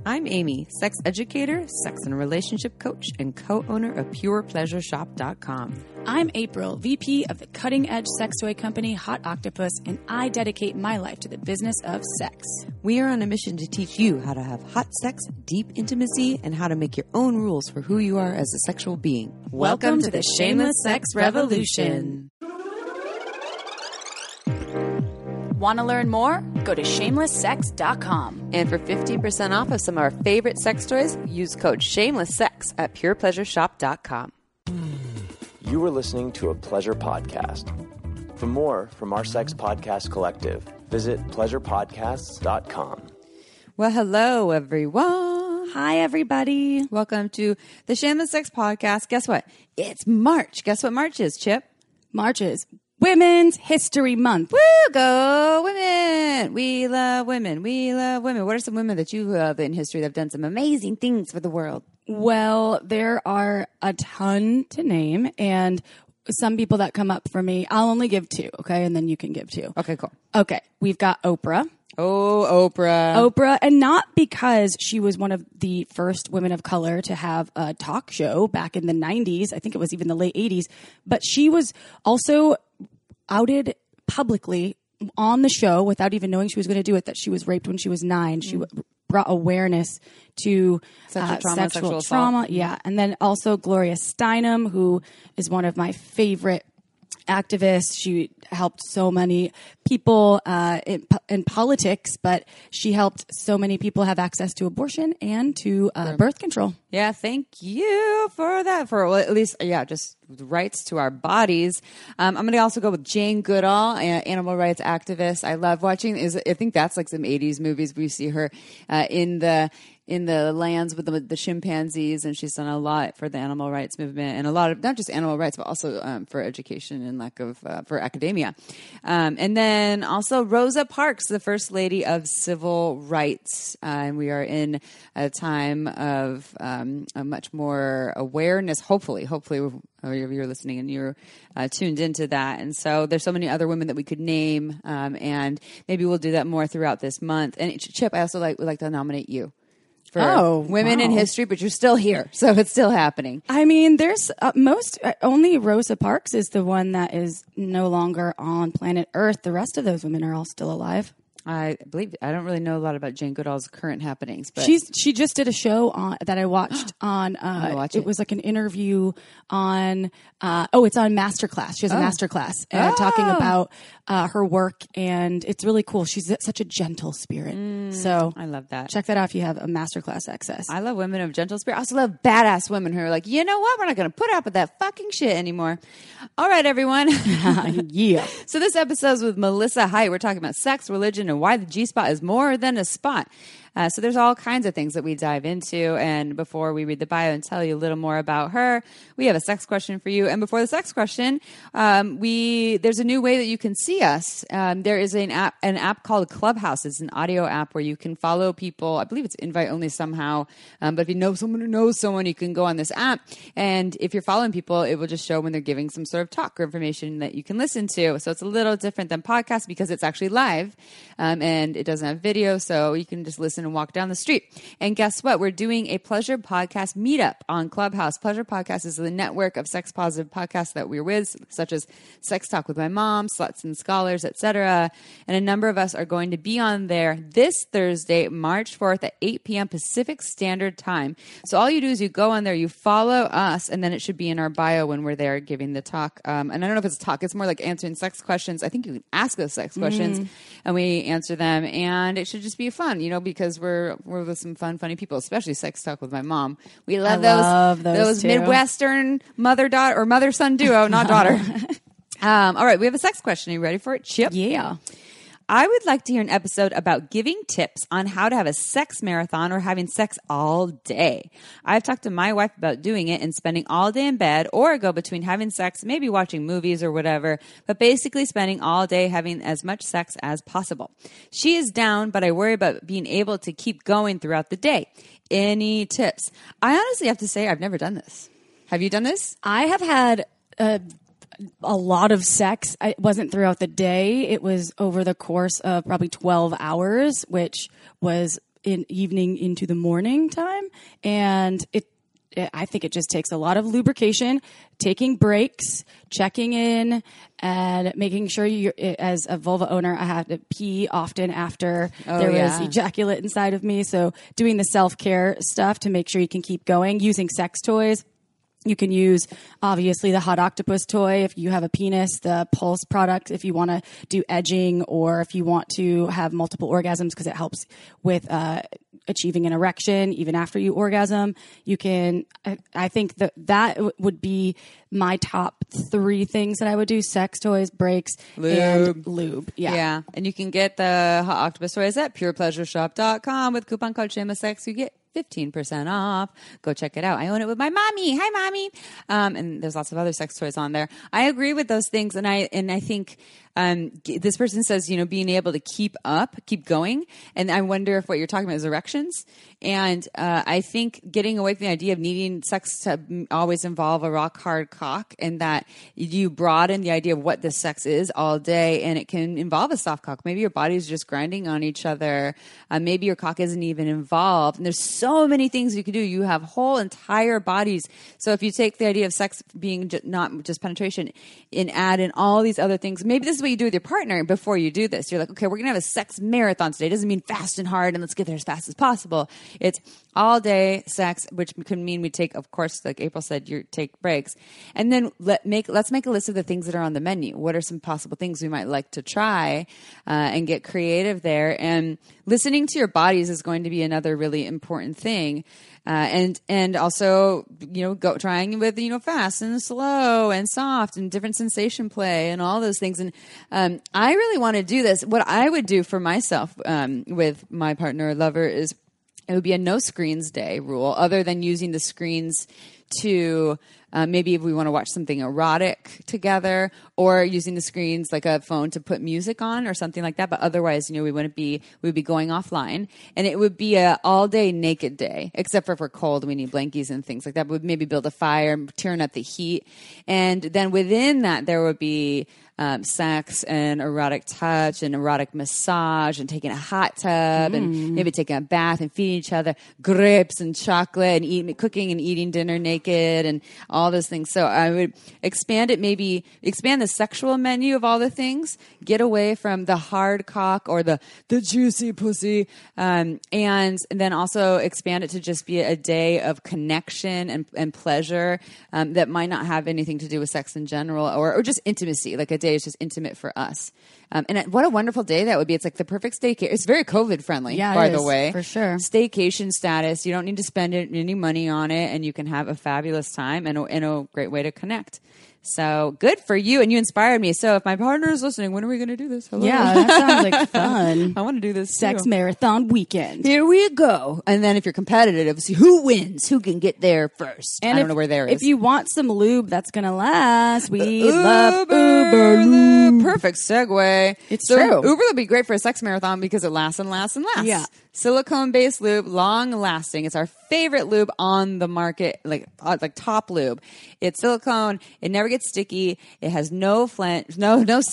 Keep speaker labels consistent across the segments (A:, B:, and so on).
A: I'm Amy, sex educator, sex and relationship coach, and co-owner of PurePleasureShop.com.
B: I'm April, VP of the cutting-edge sex toy company Hot Octopus, and I dedicate my life to the business of sex.
A: We are on a mission to teach you how to have hot sex, deep intimacy, and how to make your own rules for who you are as a sexual being.
B: Welcome to the Shameless Sex Revolution. Want to learn more? Go to shamelesssex.com.
A: And for 50% off of some of our favorite sex toys, use code SHAMELESSSEX at PurePleasureShop.com.
C: You are listening to a Pleasure Podcast. For more from our Sex Podcast Collective, visit PleasurePodcasts.com.
A: Well, hello, everyone.
B: Hi, everybody.
A: Welcome to the Shameless Sex Podcast. Guess what? It's March. Guess what March is, Chip?
B: March is Women's History Month.
A: Woo! Go women! We love women. We love women. What are some women that you love in history that have done some amazing things for the world?
B: Well, there are a ton to name, and some people that come up for me, I'll only give two, okay? And then you can give two.
A: Okay, cool.
B: Okay, we've got Oprah.
A: Oh, Oprah.
B: Oprah, and not because she was one of the first women of color to have a talk show back in the 90s. I think it was even the late 80s. But she was also outed publicly on the show without even knowing she was going to do it, that she was raped when she was 9. She brought awareness to sexual trauma. Yeah. And then also Gloria Steinem, who is one of my favorite activists. She helped so many people in politics, but she helped so many people have access to abortion and to birth control.
A: Yeah, thank you for that. For well, at least, yeah, just rights to our bodies. I'm going to also go with Jane Goodall, animal rights activist. I love watching. I think that's like some 80s movies. We see her in the lands with the chimpanzees, and she's done a lot for the animal rights movement, and a lot of not just animal rights, but also for education and lack of for academia. And then also Rosa Parks, the first lady of civil rights. And we are in a time of a much more awareness. Hopefully, you're listening and you're tuned into that. And so there's so many other women that we could name, and maybe we'll do that more throughout this month. And Chip, I also would like to nominate you for women in history, but you're still here, so it's still happening.
B: I mean, there's only Rosa Parks is the one that is no longer on planet Earth. The rest of those women are all still alive.
A: I believe I don't really know a lot about Jane Goodall's current happenings, but
B: she just did a show that I watched on. It was like an interview on. It's on Masterclass. She has a Masterclass talking about her work, and it's really cool. She's such a gentle spirit. So
A: I love that.
B: Check that out if you have a Masterclass access.
A: I love women of gentle spirit. I also love badass women who are like, you know what? We're not going to put up with that fucking shit anymore. All right, everyone.
B: Yeah.
A: So this episode is with Melissa Height. We're talking about sex, religion, and why the G-spot is more than a spot. So there's all kinds of things that we dive into. And before we read the bio and tell you a little more about her, we have a sex question for you. And before the sex question, there's a new way that you can see us. There is an app called Clubhouse. It's an audio app where you can follow people. I believe it's invite only somehow. But if you know someone who knows someone, you can go on this app. And if you're following people, it will just show when they're giving some sort of talk or information that you can listen to. So it's a little different than podcasts because it's actually live. And it doesn't have video. So you can just listen and walk down the street. And guess what? We're doing a Pleasure Podcast meetup on Clubhouse. Pleasure Podcast is the network of sex positive podcasts that we're with, such as Sex Talk with My Mom, Sluts and Scholars, etc. And a number of us are going to be on there this Thursday, March 4th at 8 p.m. Pacific Standard Time. So all you do is you go on there, you follow us, and then it should be in our bio when we're there giving the talk. And I don't know if it's a talk. It's more like answering sex questions. I think you can ask us sex questions, and we answer them. And it should just be fun, because we're with some funny people, especially Sex Talk with My Mom. We love those Midwestern mother-daughter or mother-son duo, not daughter. All right, we have a sex question. Are you ready for it, Chip?
B: Yeah.
A: I would like to hear an episode about giving tips on how to have a sex marathon or having sex all day. I've talked to my wife about doing it and spending all day in bed or go between having sex, maybe watching movies or whatever, but basically spending all day having as much sex as possible. She is down, but I worry about being able to keep going throughout the day. Any tips? I honestly have to say I've never done this. Have you done this?
B: I have had a lot of sex. It wasn't throughout the day. It was over the course of probably 12 hours, which was in evening into the morning time. And I think it just takes a lot of lubrication, taking breaks, checking in, and making sure as a vulva owner, I have to pee often after there was ejaculate inside of me. So doing the self-care stuff to make sure you can keep going, using sex toys. You can use, obviously, the Hot Octopus toy if you have a penis, the Pulse product if you want to do edging, or if you want to have multiple orgasms because it helps with achieving an erection even after you orgasm. You can, I think that would be my top 3 things that I would do: sex toys, breaks, and lube.
A: Yeah. And you can get the Hot Octopus toys at purepleasureshop.com with coupon code ShamelessSex. You get 15% off. Go check it out. I own it with my mommy. Hi, mommy. And there's lots of other sex toys on there. I agree with those things. And I think, this person says, being able to keep going. And I wonder if what you're talking about is erections. And, I think getting away from the idea of needing sex to always involve a rock hard cock, and that you broaden the idea of what this sex is all day, and it can involve a soft cock. Maybe your body's just grinding on each other. Maybe your cock isn't even involved. And there's so many things you can do. You have whole entire bodies. So if you take the idea of sex being not just penetration and add in all these other things, maybe this is what you do with your partner before you do this. You're like, okay, we're going to have a sex marathon today. It doesn't mean fast and hard and let's get there as fast as possible. It's all day sex, which could mean we take, of course, like April said, you take breaks. And then let's make a list of the things that are on the menu. What are some possible things we might like to try, and get creative there? And listening to your bodies is going to be another really important thing. And also, go trying with, fast and slow and soft and different sensation play and all those things. And, I really want to do this. What I would do for myself, with my partner or lover is it would be a no screens day rule, other than using the screens to, maybe if we want to watch something erotic together, or using the screens like a phone to put music on or something like that. But otherwise, we would be going offline, and it would be a all day naked day, except for if we're cold, we need blankies and things like that. But we'd maybe build a fire, turn up the heat. And then within that, there would be, sex and erotic touch and erotic massage and taking a hot tub and maybe taking a bath and feeding each other grapes and chocolate and cooking and eating dinner naked and all those things. So I would expand the sexual menu of all the things, get away from the hard cock or the juicy pussy, and then also expand it to just be a day of connection and pleasure, that might not have anything to do with sex in general, or just intimacy. Like a day is just intimate for us. And what a wonderful day that would be. It's like the perfect staycation. It's very COVID friendly, by the way.
B: For sure.
A: Staycation status. You don't need to spend any money on it, and you can have a fabulous time and a great way to connect. So good for you. And you inspired me. So if my partner is listening, when are we going to do this? Hello?
B: Yeah, that sounds like fun.
A: I want to do this
B: Sex
A: too.
B: Marathon weekend.
A: Here we go. And then if you're competitive, see who wins, who can get there first.
B: And
A: I don't know where there is.
B: If you want some lube that's going to last, we love Uber
A: Lube. Perfect segue.
B: It's true.
A: Uber would be great for a sex marathon because it lasts and lasts and lasts.
B: Yeah.
A: Silicone-based lube, long-lasting. It's our favorite lube on the market, like top lube. It's silicone. It never gets sticky. It has no scent, no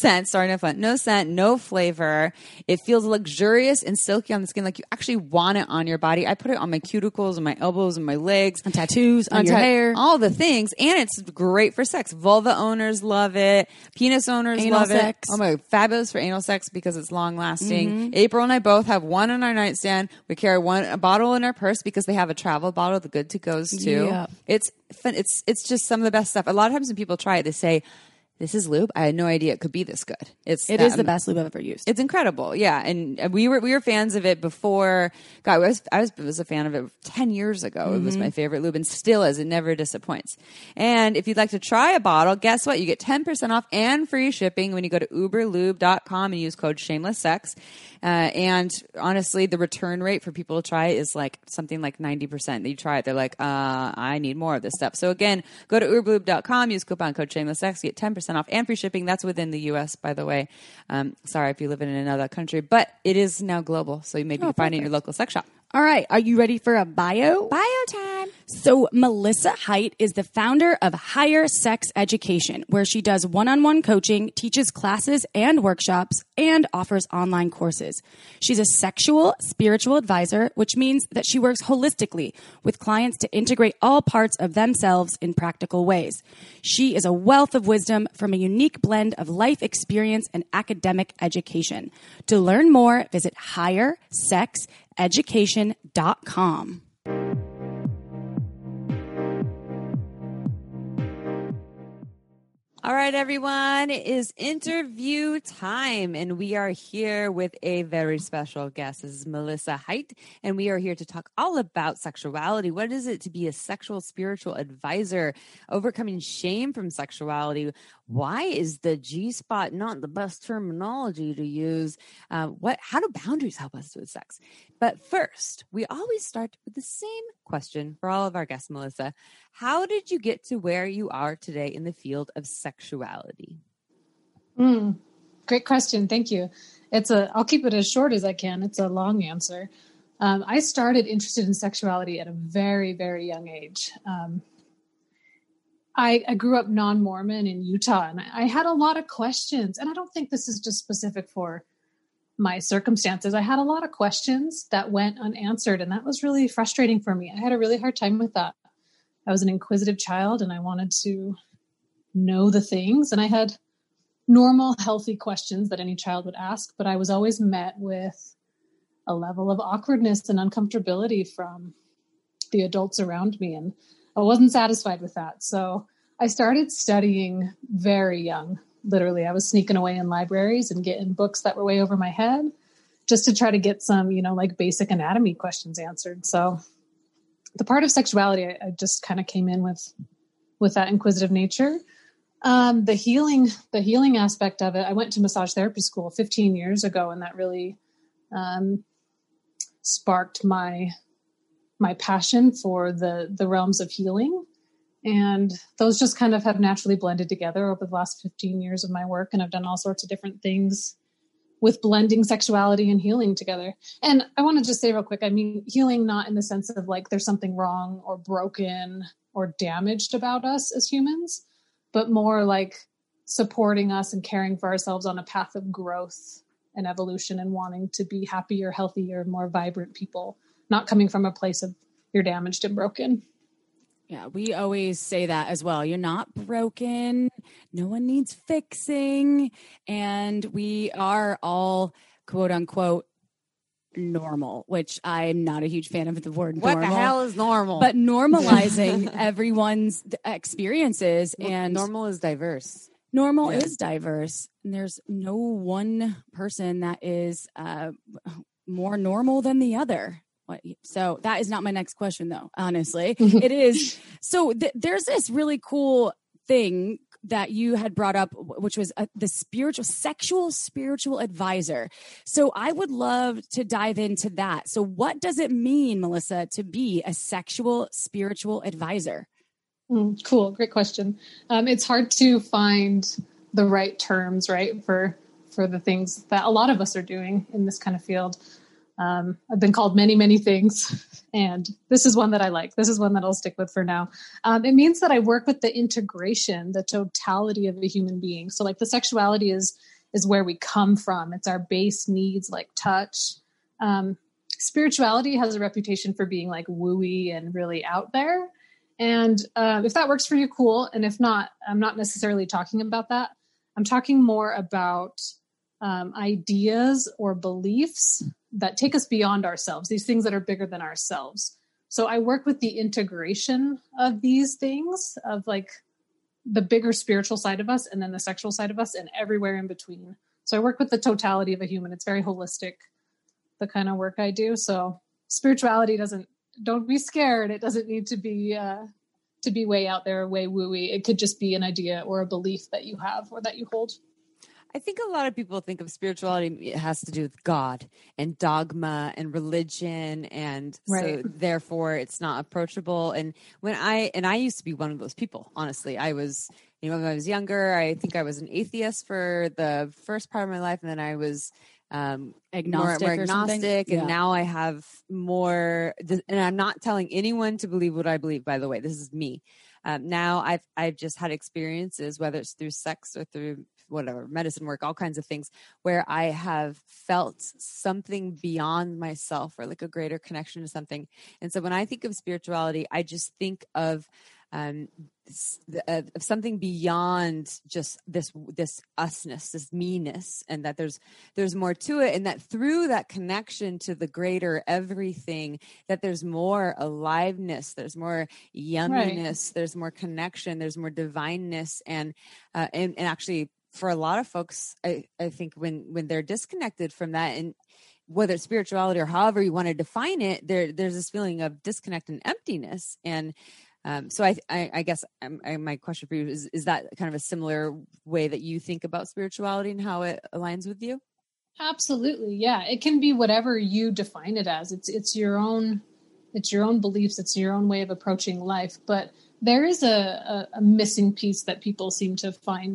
A: scent, no flavor. It feels luxurious and silky on the skin, like you actually want it on your body. I put it on my cuticles and my elbows and my legs.
B: On tattoos, on your hair.
A: All the things. And it's great for sex. Vulva owners love it. Penis owners
B: Anal
A: love
B: sex.
A: it. Oh my, fabulous for anal sex because it's long-lasting. April and I both have one on our nightstand. We carry a bottle in our purse because they have a travel bottle, the good to goes too.
B: Yeah.
A: It's fun. It's just some of the best stuff. A lot of times when people try it, they say, "This is lube. I had no idea it could be this good." It is
B: the best lube I've ever used.
A: It's incredible, yeah. And we were fans of it before. God, I was a fan of it 10 years ago. It was my favorite lube, and still is. It never disappoints. And if you'd like to try a bottle, guess what? You get 10% off and free shipping when you go to uberlube.com and use code ShamelessSex. And honestly, the return rate for people to try it is like something like 90%. They try it, they're like, I need more of this stuff. So again, go to uberlube.com, use coupon code ShamelessSex, get 10% off and free shipping. That's within the U.S., by the way. Sorry if you live in another country, but it is now global. So maybe you can find it in your local sex shop.
B: All right. Are you ready for a bio?
A: Bio time.
B: So Melissa Height is the founder of Higher Sex Education, where she does one-on-one coaching, teaches classes and workshops, and offers online courses. She's a sexual spiritual advisor, which means that she works holistically with clients to integrate all parts of themselves in practical ways. She is a wealth of wisdom from a unique blend of life experience and academic education. To learn more, visit highersexeducation.com.
A: All right, everyone, it is interview time, and we are here with a very special guest. This is Melissa Height, and we are here to talk all about sexuality. What is it to be a sexual spiritual advisor? Overcoming shame from sexuality. Why is the G-spot not the best terminology to use? How do boundaries help us with sex? But first, we always start with the same question for all of our guests, Melissa. How did you get to where you are today in the field of sexuality?
D: Great question. Thank you. I'll keep it as short as I can. It's a long answer. I started interested in sexuality at a very, very young age. I grew up non-Mormon in Utah, and I had a lot of questions. And I don't think this is just specific for my circumstances. I had a lot of questions that went unanswered, and that was really frustrating for me. I had a really hard time with that. I was an inquisitive child, and I wanted to know the things. And I had normal, healthy questions that any child would ask, but I was always met with a level of awkwardness and uncomfortability from the adults around me. And I wasn't satisfied with that. So I started studying very young. Literally, I was sneaking away in libraries and getting books that were way over my head just to try to get some, like basic anatomy questions answered. So the part of sexuality, I just kind of came in with that inquisitive nature. The healing aspect of it, I went to massage therapy school 15 years ago, and that really sparked my passion for the realms of healing. And those just kind of have naturally blended together over the last 15 years of my work. And I've done all sorts of different things with blending sexuality and healing together. And I want to just say real quick, I mean, healing not in the sense of like there's something wrong or broken or damaged about us as humans, but more like supporting us and caring for ourselves on a path of growth and evolution and wanting to be happier, healthier, more vibrant people, not coming from a place of you're damaged and broken.
B: Yeah, we always say that as well. You're not broken. No one needs fixing. And we are all, quote unquote, normal, which I'm not a huge fan of the word normal.
A: What the hell is normal?
B: But normalizing everyone's experiences. And
A: normal is diverse.
B: Normal is diverse. And there's no one person that is more normal than the other. So that is not my next question, though, honestly. It is. So there's this really cool thing that you had brought up, which was the sexual spiritual advisor. So I would love to dive into that. So what does it mean, Melissa, to be a sexual spiritual advisor?
D: Cool. Great question. It's hard to find the right terms, right, for the things that a lot of us are doing in this kind of field. I've been called many, many things, and this is one that I like. This is one that I'll stick with for now. It means that I work with the integration, the totality of a human being. So like the sexuality is where we come from. It's our base needs like touch. Spirituality has a reputation for being like wooey and really out there. And if that works for you, cool. And if not, I'm not necessarily talking about that. I'm talking more about ideas or beliefs that take us beyond ourselves, these things that are bigger than ourselves. So I work with the integration of these things, of like the bigger spiritual side of us and then the sexual side of us and everywhere in between. So I work with the totality of a human. It's very holistic, the kind of work I do. So spirituality don't be scared. It doesn't need to be way out there, way wooey. It could just be an idea or a belief that you have or that you hold.
A: I think a lot of people think of spirituality, it has to do with God and dogma and religion. And so therefore it's not approachable. And I used to be one of those people, honestly. I was, when I was younger, I think I was an atheist for the first part of my life. And then I was
B: Agnostic
A: more
B: or something?
A: agnostic, and
B: Yeah.
A: now I have more. And I'm not telling anyone to believe what I believe. By the way, this is me. Now I've just had experiences, whether it's through sex or through whatever medicine work, all kinds of things, where I have felt something beyond myself, or like a greater connection to something. And so when I think of spirituality, I just think of something beyond just this usness, this meanness, and that there's more to it, and that through that connection to the greater everything, that there's more aliveness, there's more yumminess, there's more connection, there's more divineness, and actually for a lot of folks, I think when they're disconnected from that, and whether it's spirituality or however you want to define it, there's this feeling of disconnect and emptiness. And so I guess my question for you is that kind of a similar way that you think about spirituality and how it aligns with you?
D: Absolutely. Yeah. It can be whatever you define it as. It's your own beliefs. It's your own way of approaching life. But there is a missing piece that people seem to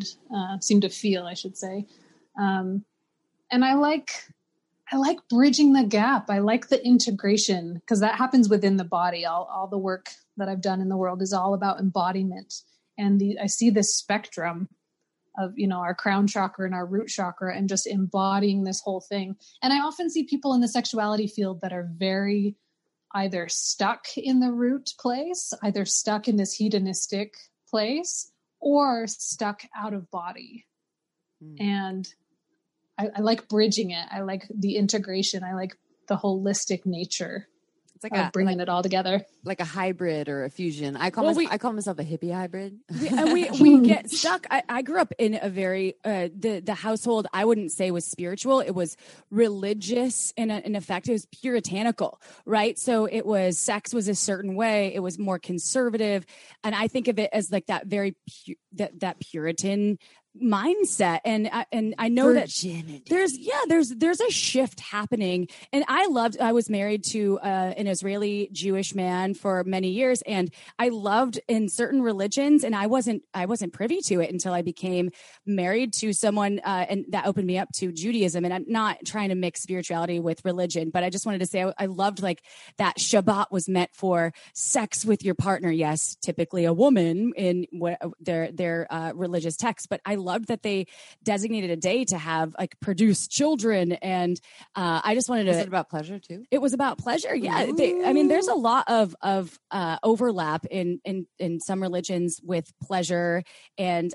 D: feel, I should say. And I like bridging the gap. I like the integration, because that happens within the body. All the work that I've done in the world is all about embodiment. And I see this spectrum of, our crown chakra and our root chakra, and just embodying this whole thing. And I often see people in the sexuality field that are very either stuck in the root place, either stuck in this hedonistic place, or stuck out of body. And I like bridging it. I like the integration. I like the holistic nature. It's like bringing it all together,
A: like a hybrid or a fusion. I call myself a hippie hybrid.
B: We get stuck. I grew up in a very the household. I wouldn't say was spiritual. It was religious in effect. It was puritanical, right? So it was, sex was a certain way. It was more conservative, and I think of it as like that very that Puritan mindset. And I know
A: Virginity.
B: that there's a shift happening. And I was married to an Israeli Jewish man for many years, and I loved in certain religions, and I wasn't privy to it until I became married to someone, and that opened me up to Judaism. And I'm not trying to mix spirituality with religion, but I just wanted to say I loved like that Shabbat was meant for sex with your partner. Yes, typically a woman in their religious text, but I loved that they designated a day to have like produce children. And I just wanted to.
A: Was it about pleasure too?
B: It was about pleasure. Yeah. There's a lot of overlap in some religions with pleasure. And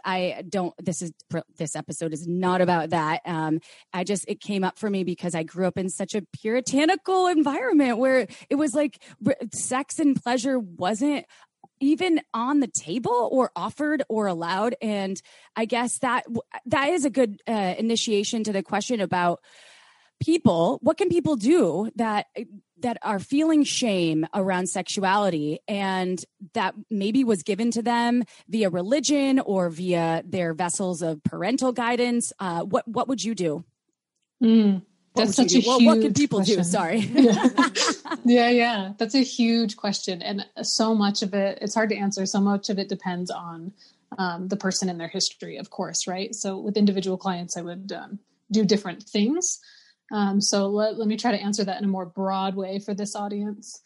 B: this episode is not about that. It came up for me because I grew up in such a puritanical environment where it was like sex and pleasure wasn't even on the table or offered or allowed. And I guess that is a good initiation to the question about people. What can people do that are feeling shame around sexuality, and that maybe was given to them via religion or via their vessels of parental guidance? What would you do?
D: That's such a huge
B: what can people
D: question.
B: do? Sorry.
D: Yeah. That's a huge question. And so much of it, it's hard to answer. So much of it depends on the person and their history, of course, right? So with individual clients, I would do different things. So let me try to answer that in a more broad way for this audience.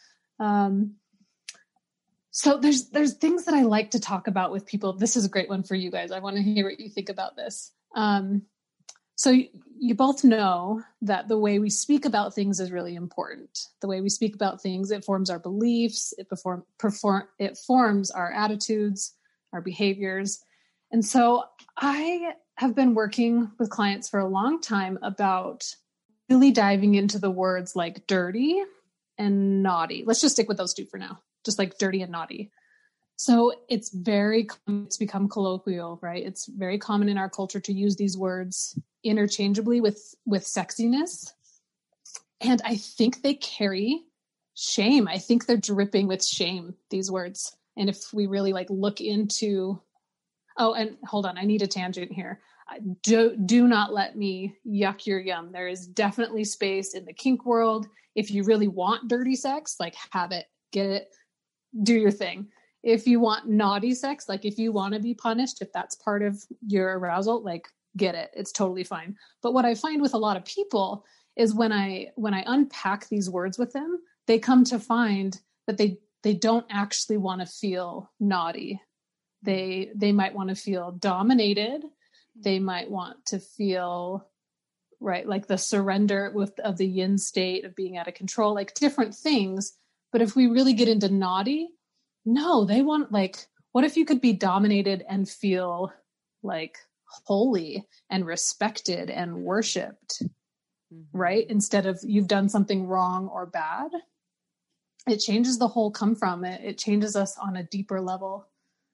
D: So there's things that I like to talk about with people. This is a great one for you guys. I want to hear what you think about this. So you both know that the way we speak about things is really important. The way we speak about things, it forms our beliefs, it forms our attitudes, our behaviors. And so I have been working with clients for a long time about really diving into the words like dirty and naughty. Let's just stick with those two for now, just like dirty and naughty. So it's become colloquial, right? It's very common in our culture to use these words interchangeably with sexiness. And I think they carry shame. I think they're dripping with shame, these words. And if we really like look into, and hold on, I need a tangent here. Do not let me yuck your yum. There is definitely space in the kink world. If you really want dirty sex, like have it, get it, do your thing. If you want naughty sex, like if you want to be punished, if that's part of your arousal, like get it. It's totally fine. But what I find with a lot of people is when I unpack these words with them, they come to find that they don't actually want to feel naughty. They might want to feel dominated. They might want to feel, right, like the surrender of the yin state of being out of control, like different things. But if we really get into naughty, no, they want, like, what if you could be dominated and feel like holy and respected and worshiped, right? Instead of you've done something wrong or bad. It changes the whole come from. It changes us on a deeper level.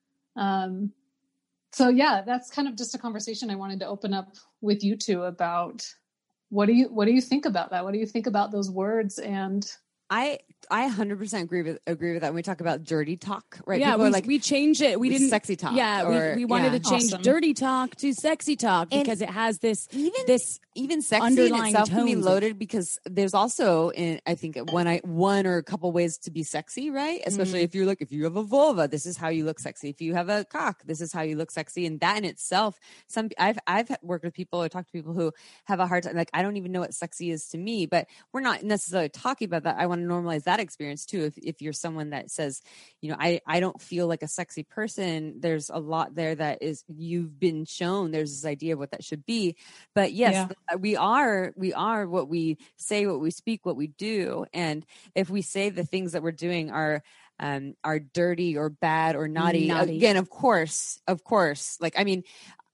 D: So yeah, that's kind of just a conversation I wanted to open up with you two about what do you think about that? What do you think about those words? And
A: I 100% agree with that when we talk about dirty talk, right?
B: Yeah,
A: People
B: we changed it. We didn't
A: sexy talk.
B: Yeah, we wanted to change
D: Awesome.
B: dirty talk to sexy talk because it has this
A: even sexy in
B: underlying
A: itself can be
B: tones.
A: loaded because there's also I think one or a couple ways to be sexy, right? Especially if you have a vulva, this is how you look sexy. If you have a cock, this is how you look sexy. And that in itself, I've worked with people or talked to people who have a hard time. Like, I don't even know what sexy is to me, but we're not necessarily talking about that. I want to normalize that experience too. If you're someone that says, I don't feel like a sexy person, there's a lot there that is, you've been shown there's this idea of what that should be. But yes, we are what we say, what we speak, what we do. And if we say the things that we're doing are dirty or bad or naughty. Again, of course, like, I mean,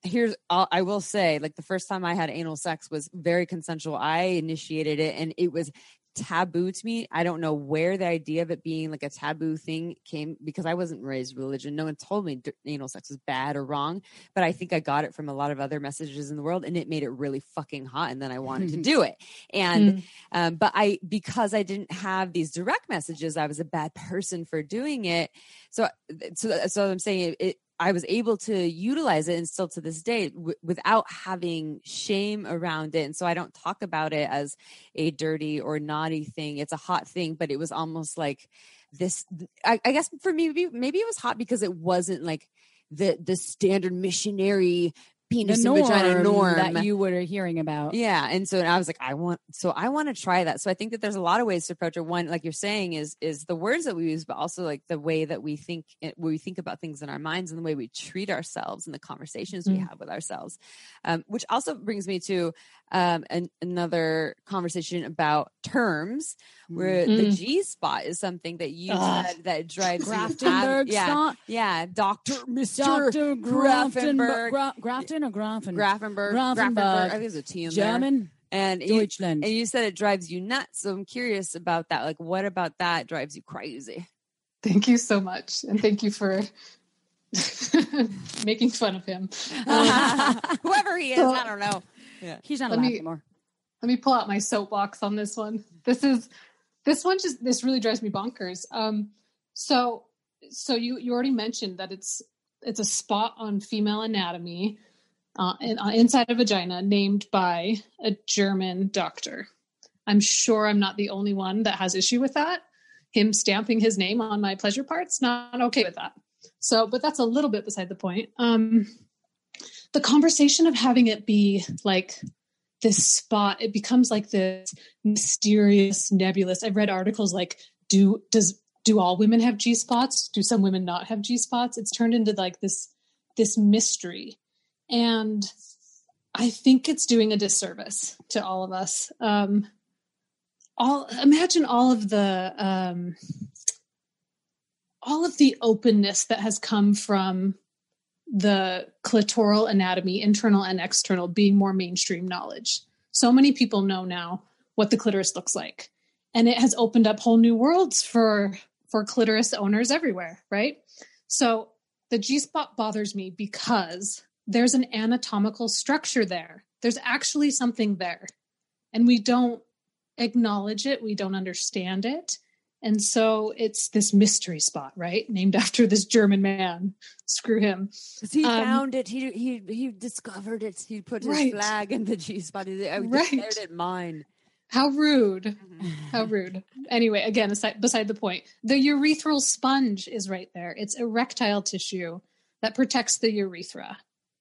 A: I will say, like, the first time I had anal sex was very consensual. I initiated it and it was taboo to me. I don't know where the idea of it being like a taboo thing came, because I wasn't raised religion. No one told me anal sex was bad or wrong, but I think I got it from a lot of other messages in the world, and it made it really fucking hot. And then I wanted to do it. And, but because I didn't have these direct messages, I was a bad person for doing it. So I'm saying I was able to utilize it, and still to this day without having shame around it. And so I don't talk about it as a dirty or naughty thing. It's a hot thing, but it was almost like this, I guess for me, maybe it was hot because it wasn't like the standard missionary penis and vagina norm
B: that you were hearing about.
A: Yeah. And so I was like, I want to try that. So I think that there's a lot of ways to approach it. One, like you're saying, is the words that we use, but also like the way that we think about things in our minds and the way we treat ourselves and the conversations we have with ourselves. Which also brings me to another conversation about terms, where the G spot is something that you said that drives
B: Grafenberg spot?
A: Yeah. Dr.
B: Grafton or Grafen?
A: Grafenberg. I think there's a T in
B: German.
A: there. And
B: Deutschland.
A: You said it drives you nuts. So I'm curious about that. Like, what about that drives you crazy?
D: thank you so much. And thank you for making fun of him.
A: Whoever he is, I don't know.
B: Yeah. He's not allowed anymore.
D: Let me pull out my soapbox on this one. This really drives me bonkers. So you already mentioned that it's a spot on female anatomy inside a vagina named by a German doctor. I'm sure I'm not the only one that has issue with that. Him stamping his name on my pleasure parts, not okay with that. So, but that's a little bit beside the point. The conversation of having it be like this spot, it becomes like this mysterious, nebulous. I've read articles like, do all women have G-spots? Do some women not have G-spots? It's turned into like this mystery. And I think it's doing a disservice to all of us. Imagine all of the openness that has come from the clitoral anatomy, internal and external, being more mainstream knowledge. So many people know now what the clitoris looks like. And it has opened up whole new worlds for clitoris owners everywhere, right? So the G-spot bothers me because there's an anatomical structure there. There's actually something there. And we don't acknowledge it. We don't understand it. And so it's this mystery spot, right? Named after this German man. Screw him.
A: He found it. He discovered it. He put his flag in the G-spot. He declared it mine.
D: How rude. How rude. Anyway, again, beside the point. The urethral sponge is right there. It's erectile tissue that protects the urethra.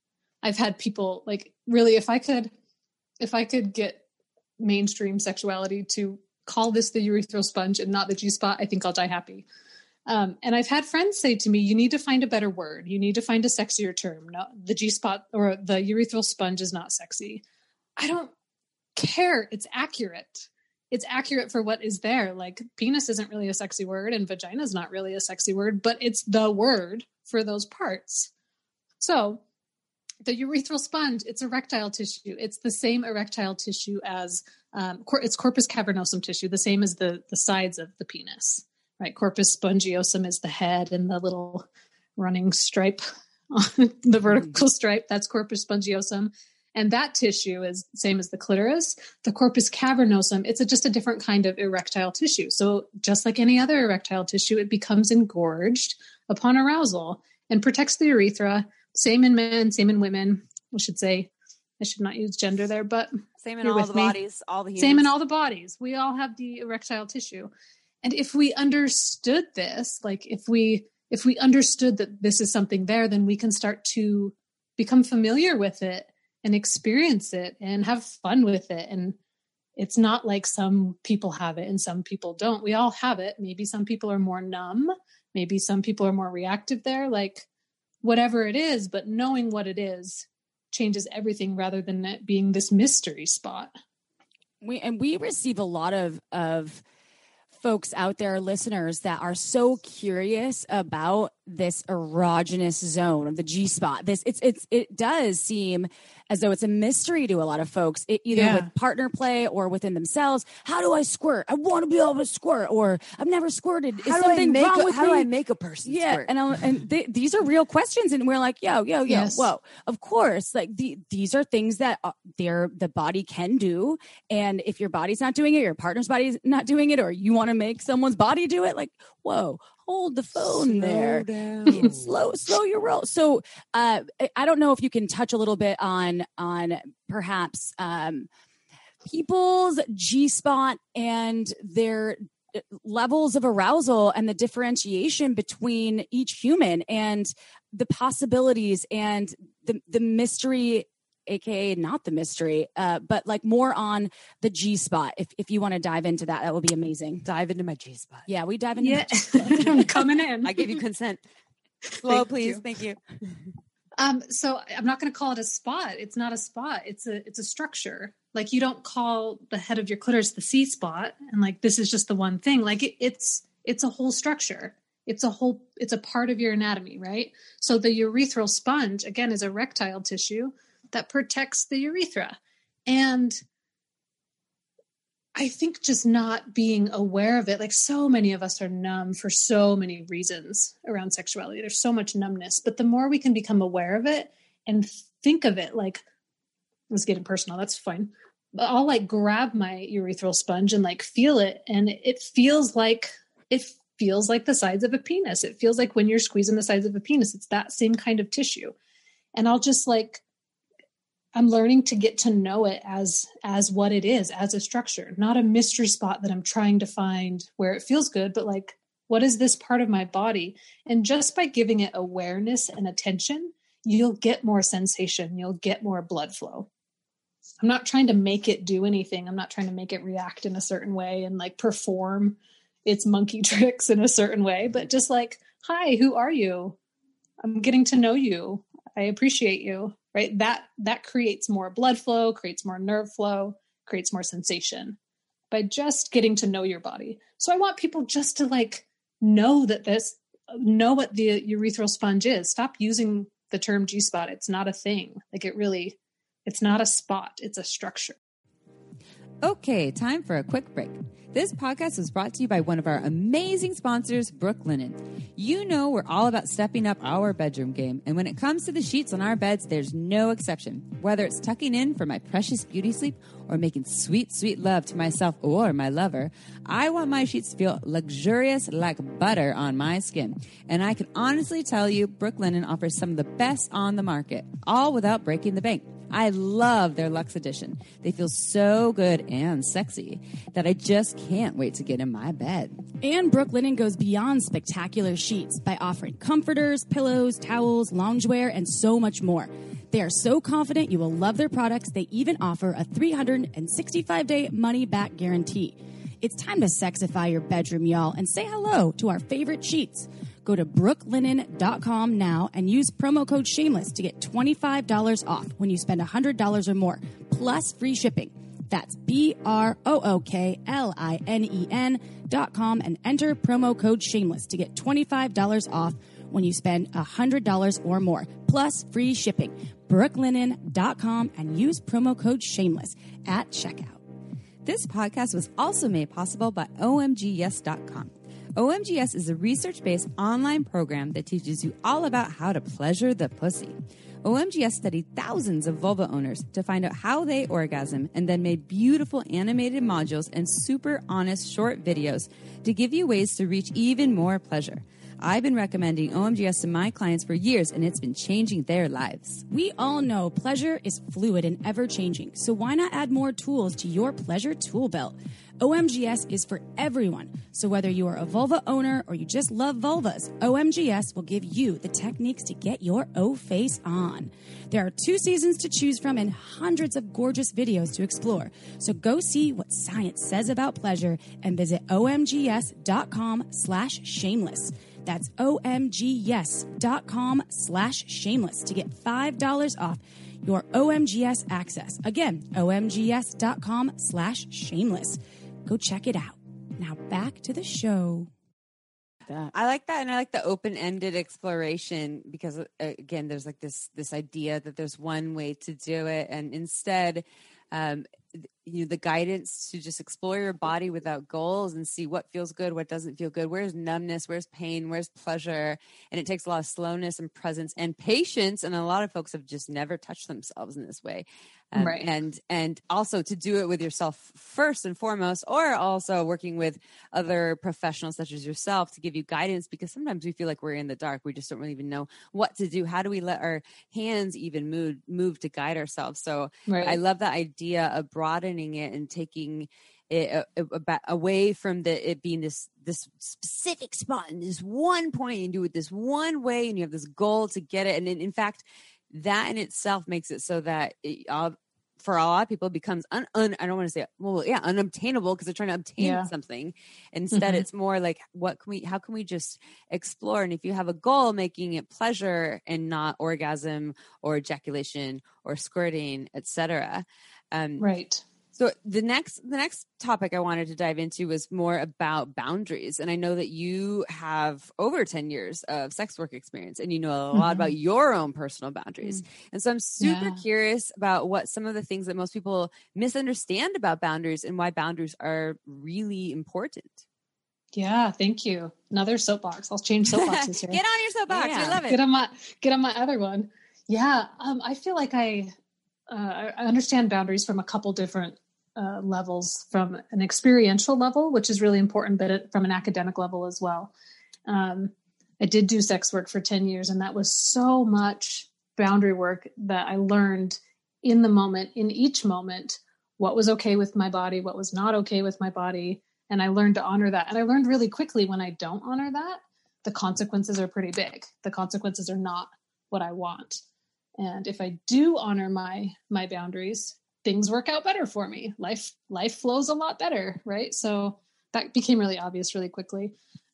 D: I've had people like, really, if I could get mainstream sexuality to call this the urethral sponge and not the G-spot, I think I'll die happy. And I've had friends say to me, you need to find a better word. You need to find a sexier term. No, the G-spot or the urethral sponge is not sexy. I don't care. It's accurate. It's accurate for what is there. Like, penis isn't really a sexy word and vagina is not really a sexy word, but it's the word for those parts. So the urethral sponge, it's erectile tissue. It's the same erectile tissue as, it's corpus cavernosum tissue, the same as the sides of the penis, right? Corpus spongiosum is the head and the little running stripe, the vertical stripe, that's corpus spongiosum. And that tissue is the same as the clitoris. The corpus cavernosum, it's just a different kind of erectile tissue. So just like any other erectile tissue, it becomes engorged upon arousal and protects the urethra. Same in men, same in women. I should say, I should not use gender there, but
A: same in all the bodies, all the humans.
D: Same in all the bodies. We all have the erectile tissue. And if we understood this, like if we understood that this is something there, then we can start to become familiar with it and experience it and have fun with it. And it's not like some people have it and some people don't. We all have it. Maybe some people are more numb. Maybe some people are more reactive there, like whatever it is, but knowing what it is changes everything rather than it being this mystery spot.
B: We receive a lot of folks out there, listeners, that are so curious about this erogenous zone of the G-spot. It does seem as though it's a mystery to a lot of folks, either with partner play or within themselves. How do I squirt? I want to be able to squirt, or I've never squirted. Is something wrong with me?
A: How do I make a person squirt?
B: And these are real questions, and we're like,
D: yes.
B: Whoa, of course. Like these are things that the body can do, and if your body's not doing it, your partner's body's not doing it, or you want to make someone's body do it, like, whoa. Hold the phone there. Slow your roll. So I don't know if you can touch a little bit on perhaps people's G-spot and their levels of arousal and the differentiation between each human and the possibilities and the mystery, aka not the mystery, but like more on the G-spot. If you want to dive into that would be amazing.
A: Dive into my G-spot.
B: Yeah, we dive into
D: my G-spot. I'm coming in.
A: I give you consent. Slow, please. Thank you.
D: So I'm not going to call it a spot. It's not a spot. It's a structure. Like, you don't call the head of your clitoris the C-spot and like this is just the one thing. Like it's a whole structure. It's a part of your anatomy, right? So the urethral sponge, again, is erectile tissue that protects the urethra. And I think just not being aware of it, like so many of us are numb for so many reasons around sexuality. There's so much numbness, but the more we can become aware of it and think of it, like, let's get personal, that's fine. But I'll like grab my urethral sponge and like feel it. And it feels like the sides of a penis. It feels like when you're squeezing the sides of a penis, it's that same kind of tissue. And I'll just like, I'm learning to get to know it as what it is, as a structure, not a mystery spot that I'm trying to find where it feels good, but like, what is this part of my body? And just by giving it awareness and attention, you'll get more sensation. You'll get more blood flow. I'm not trying to make it do anything. I'm not trying to make it react in a certain way and like perform its monkey tricks in a certain way, but just like, hi, who are you? I'm getting to know you. I appreciate you. Right? That creates more blood flow, creates more nerve flow, creates more sensation by just getting to know your body. So I want people just to like know what the urethral sponge is. Stop using the term G-spot. It's not a thing. Like it's not a spot. It's a structure.
A: Okay, time for a quick break. This podcast is brought to you by one of our amazing sponsors, Brooklinen. You know we're all about stepping up our bedroom game, and when it comes to the sheets on our beds, there's no exception. Whether it's tucking in for my precious beauty sleep or making sweet, sweet love to myself or my lover, I want my sheets to feel luxurious like butter on my skin. And I can honestly tell you, Brooklinen offers some of the best on the market, all without breaking the bank. I love their Luxe Edition. They feel so good and sexy that I just can't wait to get in my bed.
B: And Brooklinen goes beyond spectacular sheets by offering comforters, pillows, towels, loungewear, and so much more. They are so confident you will love their products, they even offer a 365-day money-back guarantee. It's time to sexify your bedroom, y'all, and say hello to our favorite sheets. Go to brooklinen.com now and use promo code SHAMELESS to get $25 off when you spend $100 or more, plus free shipping. That's BROOKLINEN.com and enter promo code SHAMELESS to get $25 off when you spend $100 or more, plus free shipping. brooklinen.com and use promo code SHAMELESS at checkout.
A: This podcast was also made possible by OMGYes.com. OMGYes is a research-based online program that teaches you all about how to pleasure the pussy. OMGYes studied thousands of vulva owners to find out how they orgasm and then made beautiful animated modules and super honest short videos to give you ways to reach even more pleasure. I've been recommending OMGYes to my clients for years, and it's been changing their lives.
B: We all know pleasure is fluid and ever-changing, so why not add more tools to your pleasure tool belt? OMGYes is for everyone, so whether you are a vulva owner or you just love vulvas, OMGYes will give you the techniques to get your O-face on. There are 2 seasons to choose from and hundreds of gorgeous videos to explore, so go see what science says about pleasure and visit omgyes.com/shameless. That's omgyes.com/shameless to get $5 off your OMGYes access. Again, omgyes.com/shameless. Go check it out. Now back to the show.
A: I like that, and I like the open-ended exploration because, again, there's like this idea that there's one way to do it, and instead, the guidance to just explore your body without goals and see what feels good, what doesn't feel good, where's numbness, where's pain, where's pleasure, and it takes a lot of slowness and presence and patience, and a lot of folks have just never touched themselves in this way.
D: Right.
A: And also to do it with yourself first and foremost, or also working with other professionals such as yourself to give you guidance, because sometimes we feel like we're in the dark. We just don't really even know what to do. How do we let our hands even move to guide ourselves? So
D: Right.
A: I love the idea of broadening it and taking it away from it being this specific spot in this one point, and do it this one way, and you have this goal to get it. And in fact, that in itself makes it so that for a lot of people, it becomes I don't want to say, unobtainable, because they're trying to obtain something. Instead, it's more like, how can we just explore? And if you have a goal, making it pleasure and not orgasm or ejaculation or squirting, etc.
D: Right.
A: So the next topic I wanted to dive into was more about boundaries. And I know that you have over 10 years of sex work experience, and you know a lot about your own personal boundaries. And so I'm super curious about what some of the things that most people misunderstand about boundaries and why boundaries are really important.
D: Yeah, thank you. Another soapbox. I'll change soapboxes here.
A: Get on your soapbox.
B: Yeah.
A: I love it.
D: Get on my other one. Yeah, I feel like I understand boundaries from a couple different levels, from an experiential level, which is really important, but from an academic level as well. I did do sex work for 10 years, and that was so much boundary work that I learned in the moment, in each moment, what was okay with my body, what was not okay with my body. And I learned to honor that. And I learned really quickly, when I don't honor that, the consequences are pretty big. The consequences are not what I want. And if I do honor my boundaries, things work out better for me. Life flows a lot better, right? So that became really obvious really quickly.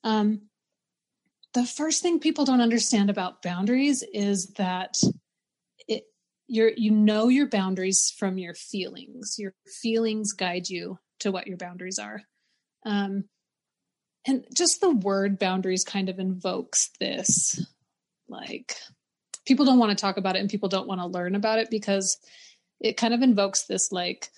D: The first thing people don't understand about boundaries is that you know your boundaries from your feelings. Your feelings guide you to what your boundaries are. And just the word boundaries kind of invokes this, like, people don't want to talk about it and people don't want to learn about it, because it kind of invokes this, like,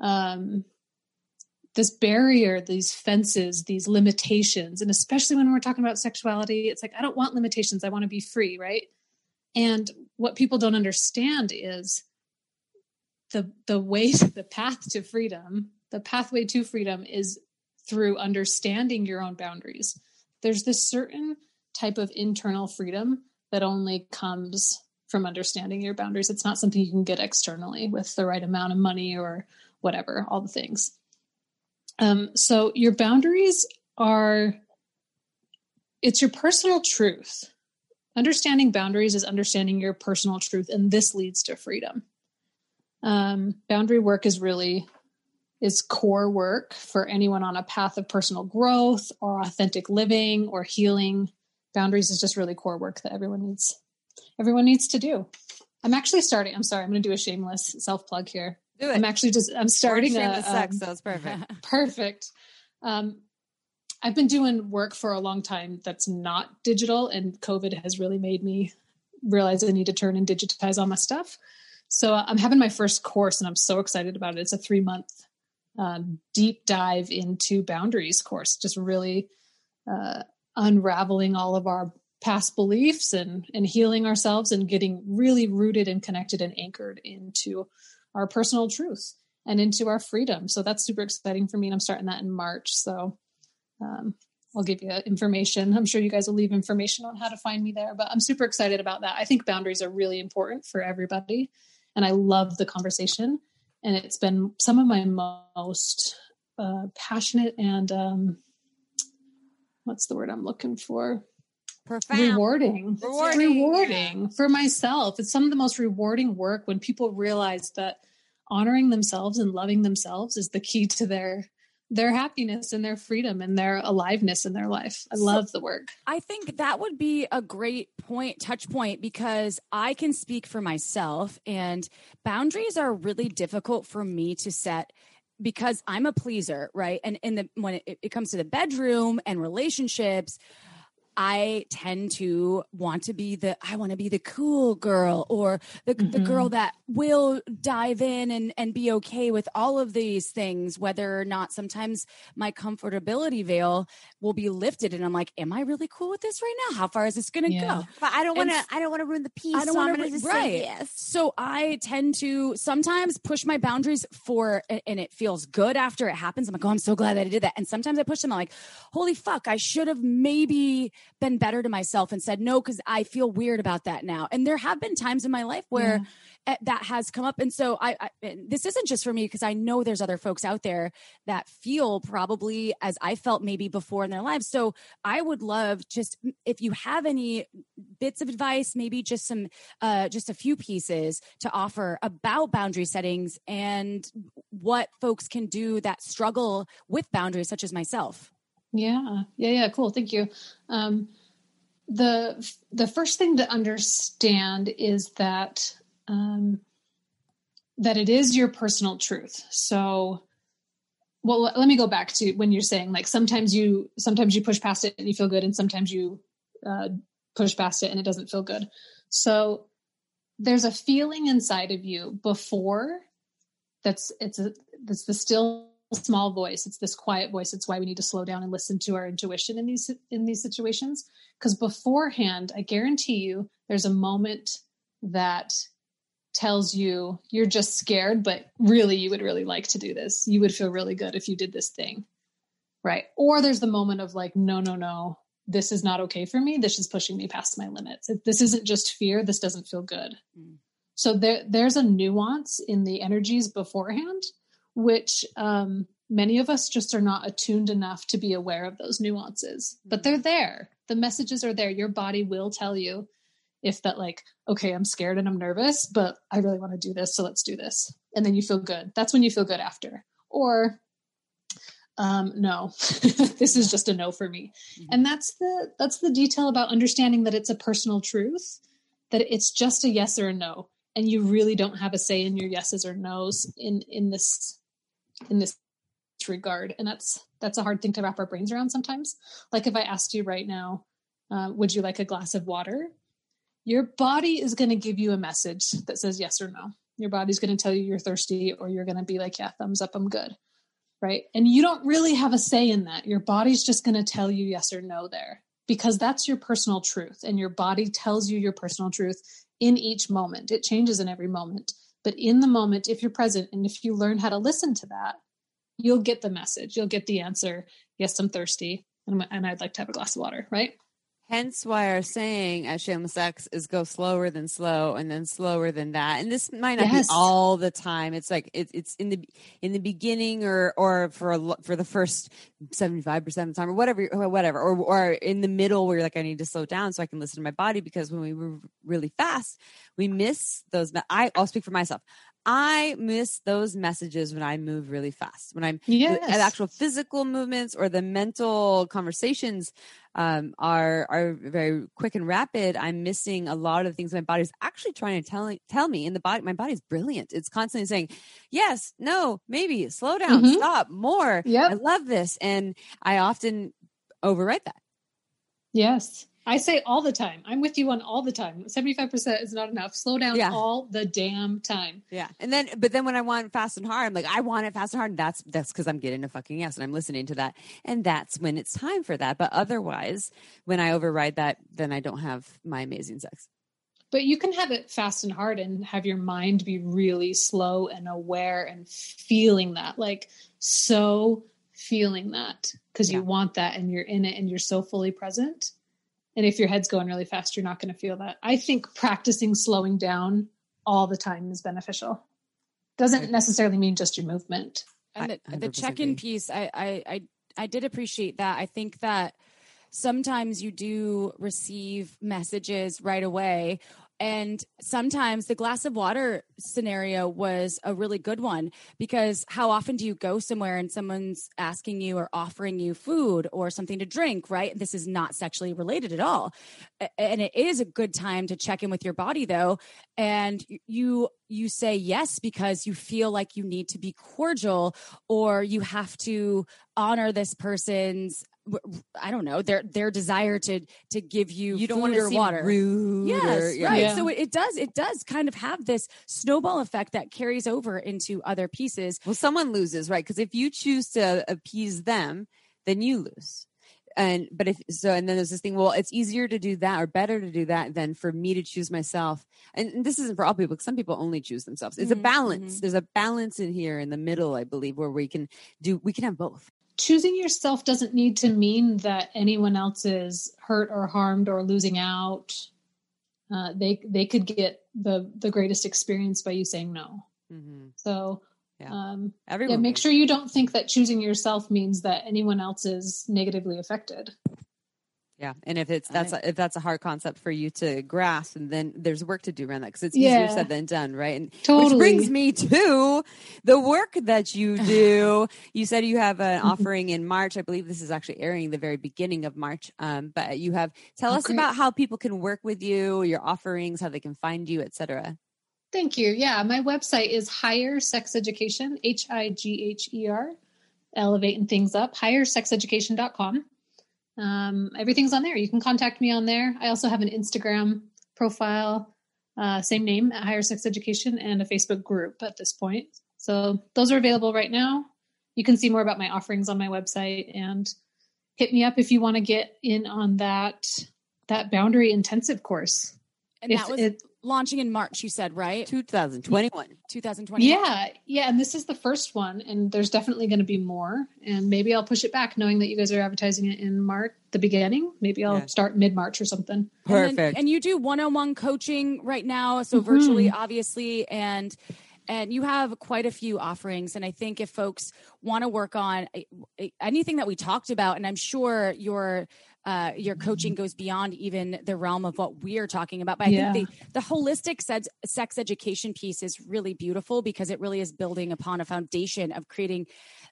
D: this barrier, these fences, these limitations. And especially when we're talking about sexuality, it's like, I don't want limitations. I want to be free. Right. And what people don't understand is the pathway to freedom is through understanding your own boundaries. There's this certain type of internal freedom that only comes from understanding your boundaries. It's not something you can get externally with the right amount of money or whatever, all the things. So your boundaries it's your personal truth. understanding boundaries is understanding your personal truth, and this leads to freedom. Boundary work is core work for anyone on a path of personal growth or authentic living or healing. Boundaries is just really core work that everyone needs to do. I'm sorry, I'm going to do a shameless self-plug here.
A: Do it.
D: I'm starting
A: shameless sex, so it's perfect.
D: Perfect. I've been doing work for a long time that's not digital, and COVID has really made me realize I need to turn and digitize all my stuff. So I'm having my first course, and I'm so excited about it. It's a 3-month deep dive into boundaries course, just really unraveling all of our past beliefs and healing ourselves and getting really rooted and connected and anchored into our personal truth and into our freedom. So that's super exciting for me. And I'm starting that in March. So I'll give you information. I'm sure you guys will leave information on how to find me there, but I'm super excited about that. I think boundaries are really important for everybody. And I love the conversation. And it's been some of my most passionate and what's the word I'm looking for?
A: Profound.
D: Rewarding for myself. It's some of the most rewarding work when people realize that honoring themselves and loving themselves is the key to their happiness and their freedom and their aliveness in their life. I love the work.
B: I think that would be a great touch point, because I can speak for myself, and boundaries are really difficult for me to set because I'm a pleaser, right? And when it comes to the bedroom and relationships, I tend to want to be the cool girl, or the girl that will dive in and be okay with all of these things, whether or not sometimes my comfortability veil will be lifted. And I'm like, am I really cool with this right now? How far is this going to go?
E: But I don't want to ruin the peace. I don't want to say yes.
B: So I tend to sometimes push my boundaries and it feels good after it happens. I'm like, oh, I'm so glad that I did that. And sometimes I push them. I'm like, holy fuck, I should have maybe been better to myself and said no, because I feel weird about that now. And there have been times in my life where that has come up. And so this isn't just for me, because I know there's other folks out there that feel probably as I felt maybe before in their lives. So I would love, just if you have any bits of advice, maybe just a few pieces to offer about boundary settings and what folks can do that struggle with boundaries, such as myself.
D: Yeah. Cool. Thank you. The first thing to understand is that it is your personal truth. So, well, let me go back to when you're saying, like, sometimes you push past it and you feel good, and sometimes you push past it and it doesn't feel good. So there's a feeling inside of you before it's the still small voice. It's this quiet voice. It's why we need to slow down and listen to our intuition in these situations. Because beforehand, I guarantee you, there's a moment that tells you you're just scared, but really you would really like to do this. You would feel really good if you did this thing, right? Or there's the moment of like, no, this is not okay for me. This is pushing me past my limits. This isn't just fear. This doesn't feel good. So there's a nuance in the energies beforehand, which many of us just are not attuned enough to be aware of those nuances, but they're there. The messages are there. Your body will tell you if that, like, okay, I'm scared and I'm nervous, but I really want to do this. So let's do this. And then you feel good. That's when you feel good after. Or no, this is just a no for me. And that's the detail about understanding that it's a personal truth, that it's just a yes or a no. And you really don't have a say in your yeses or nos in this regard. And that's a hard thing to wrap our brains around sometimes. Like if I asked you right now, would you like a glass of water? Your body is going to give you a message that says yes or no. Your body's going to tell you you're thirsty, or you're going to be like, yeah, thumbs up, I'm good. Right. And you don't really have a say in that. Your body's just going to tell you yes or no there, because that's your personal truth. And your body tells you your personal truth in each moment. It changes in every moment. But in the moment, if you're present and if you learn how to listen to that, you'll get the message. You'll get the answer. Yes, I'm thirsty. And I'd like to have a glass of water. Right.
A: Hence why our saying at Shameless Sex is go slower than slow and then slower than that. And this might not be all the time. It's like it's in the beginning or for the first 75% of the time or whatever or in the middle where you're like, I need to slow down so I can listen to my body, because when we move really fast, we miss those. I'll speak for myself. I miss those messages when I move really fast. When I'm at actual physical movements or the mental conversations are very quick and rapid, I'm missing a lot of the things my body's actually trying to tell me. And my body's brilliant. It's constantly saying, yes, no, maybe, slow down, stop, more. I love this. And I often overwrite that.
D: Yes. I say all the time, I'm with you on all the time. 75% is not enough. Slow down all the damn time.
A: Yeah. But then when I want fast and hard, I'm like, I want it fast and hard. And that's because I'm getting a fucking yes. And I'm listening to that. And that's when it's time for that. But otherwise, when I override that, then I don't have my amazing sex.
D: But you can have it fast and hard and have your mind be really slow and aware and feeling that, like so feeling that, because you want that and you're in it and you're so fully present. And if your head's going really fast, you're not going to feel that. I think practicing slowing down all the time is beneficial. Doesn't necessarily mean just your movement.
B: And the check-in piece, I did appreciate that. I think that sometimes you do receive messages right away. And sometimes the glass of water scenario was a really good one, because how often do you go somewhere and someone's asking you or offering you food or something to drink, right? This is not sexually related at all. And it is a good time to check in with your body though. And you say yes because you feel like you need to be cordial, or you have to honor this person's, I don't know, their desire to give you
A: don't
B: food
A: want to
B: or
A: seem
B: water.
A: Rude.
B: Yes, right. Yeah. So it does kind of have this snowball effect that carries over into other pieces.
A: Well, someone loses, right? Because if you choose to appease them, then you lose. And then there's this thing, well, it's easier to do that or better to do that than for me to choose myself. And this isn't for all people, because some people only choose themselves. It's a balance. There's a balance in here in the middle, I believe, where we can have both.
D: Choosing yourself doesn't need to mean that anyone else is hurt or harmed or losing out. They could get the greatest experience by you saying no. Mm-hmm. So make sure you don't think that choosing yourself means that anyone else is negatively affected.
A: Yeah, and if that's a hard concept for you to grasp, and then there's work to do around that, because it's easier said than done, right? And which brings me to the work that you do. You said you have an offering in March. I believe this is actually airing the very beginning of March. But you have tell us about how people can work with you, your offerings, how they can find you, etc.
D: Thank you. Yeah, my website is Higher Sex Education, HIGHER, elevating things up, highersexeducation.com. Everything's on there. You can contact me on there. I also have an Instagram profile, same name, at Higher Sex Education, and a Facebook group at this point. So those are available right now. You can see more about my offerings on my website, and hit me up if you want to get in on that boundary intensive course.
B: And that was launching in March, you said, right?
A: 2021.
D: Yeah. And this is the first one, and there's definitely going to be more. And maybe I'll push it back, knowing that you guys are advertising it in March, the beginning. Maybe I'll start mid-March or something.
A: Perfect.
B: And you do one-on-one coaching right now, so virtually, obviously, and you have quite a few offerings. And I think if folks want to work on anything that we talked about, and I'm sure your coaching goes beyond even the realm of what we're talking about. But I think the holistic sex education piece is really beautiful, because it really is building upon a foundation of creating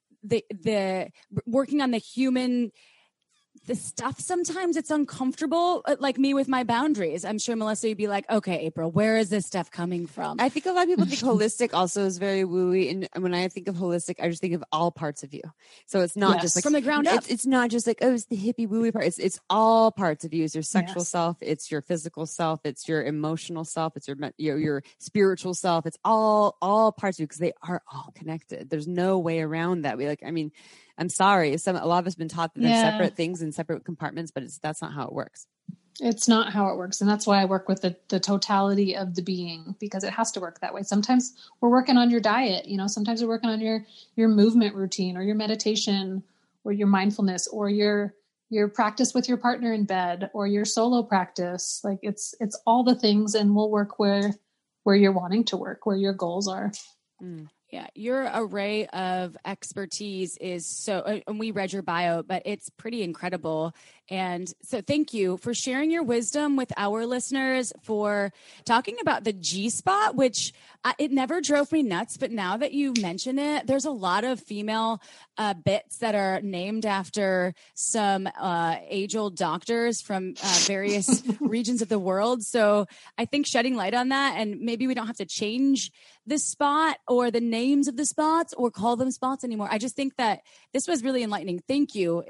B: the working on the human. The stuff, sometimes it's uncomfortable, like me with my boundaries. I'm sure Melissa, you'd be like, okay, April, where is this stuff coming from?
A: I think a lot of people think holistic also is very wooey. And when I think of holistic, I just think of all parts of you. So it's not just like
B: from the ground up.
A: It's not just like, oh, it's the hippie wooey part. It's all parts of you. It's your sexual self. It's your physical self. It's your emotional self. It's your spiritual self. It's all parts of you, because they are all connected. There's no way around that. I'm sorry. A lot of us have been taught that they're separate things in separate compartments, but that's not how it works.
D: It's not how it works. And that's why I work with the totality of the being, because it has to work that way. Sometimes we're working on your diet, sometimes we're working on your movement routine, or your meditation, or your mindfulness, or your your practice with your partner in bed or your solo practice. Like it's all the things, and we'll work where you're wanting to work, where your goals are.
B: Yeah, your array of expertise is so, and we read your bio, but it's pretty incredible. And so thank you for sharing your wisdom with our listeners, for talking about the G-spot, which it never drove me nuts. But now that you mention it, there's a lot of female bits that are named after some age-old doctors from various regions of the world. So I think shedding light on that, and maybe we don't have to change the spot or the names of the spots or call them spots anymore. I just think that this was really enlightening. Thank you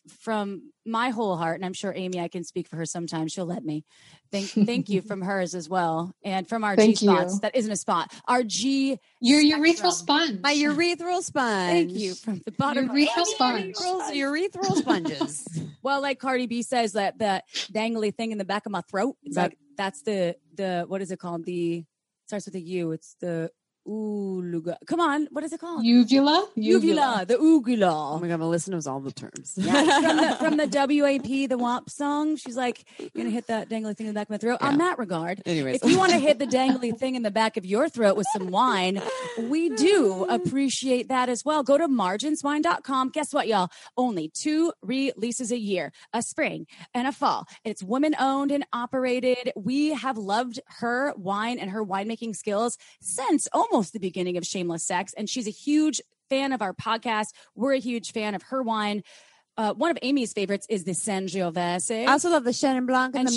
B: from my whole heart. And I'm sure Amy, I can speak for her sometimes. She'll let me. Thank you from hers as well. And from our G spots. That isn't a spot. Our G.
D: Your urethral sponge.
A: My urethral sponge.
B: Thank you from the bottom.
D: Urethral sponge.
A: Urethral sponges.
B: Well, like Cardi B says, that dangly thing in the back of my throat. It's like, that's the, what is it called? Starts with a U. It's the ooluga. Come on, what is it called?
D: Uvula.
B: The ugula.
A: Oh my God, Melissa knows all the terms.
B: Yeah, from the WAP, the WAP song. She's like, you're going to hit that dangly thing in the back of my throat. Yeah. On that regard,
A: anyways,
B: if you want to hit the dangly thing in the back of your throat with some wine, we do appreciate that as well. Go to marginswine.com. Guess what, y'all? Only 2 releases a year, a spring and a fall. It's women owned and operated. We have loved her wine and her winemaking skills since almost the beginning of Shameless Sex, and she's a huge fan of our podcast. We're a huge fan of her wine. One of Amy's favorites is the Sangiovese.
A: I also love the Chenin Blanc and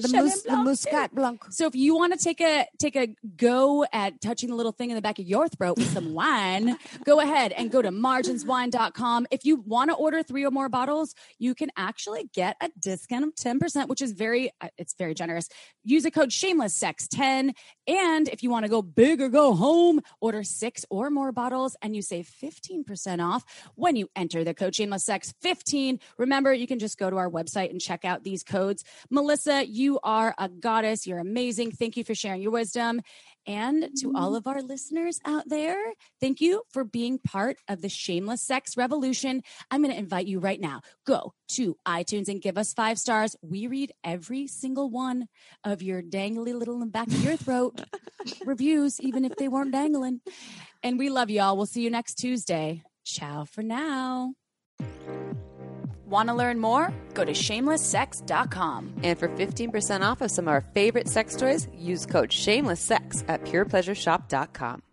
A: the Muscat Blanc.
B: So if you want to take a go at touching the little thing in the back of your throat with some wine, go ahead and go to marginswine.com. If you want to order 3 or more bottles, you can actually get a discount of 10%, which is very generous. Use the code ShamelessSex10. And if you want to go big or go home, order 6 or more bottles and you save 15% off when you enter the code ShamelessSex15. Remember, you can just go to our website and check out these codes. Melissa, you are a goddess. You're amazing. Thank you for sharing your wisdom. And to all of our listeners out there, thank you for being part of the Shameless Sex revolution. I'm going to invite you right now. Go to iTunes and give us 5 stars. We read every single one of your dangly little in the back of your throat reviews, even if they weren't dangling. And we love y'all. We'll see you next Tuesday. Ciao for now. Want to learn more? Go to shamelesssex.com.
A: And for 15% off of some of our favorite sex toys, use code SHAMELESSSEX at purepleasureshop.com.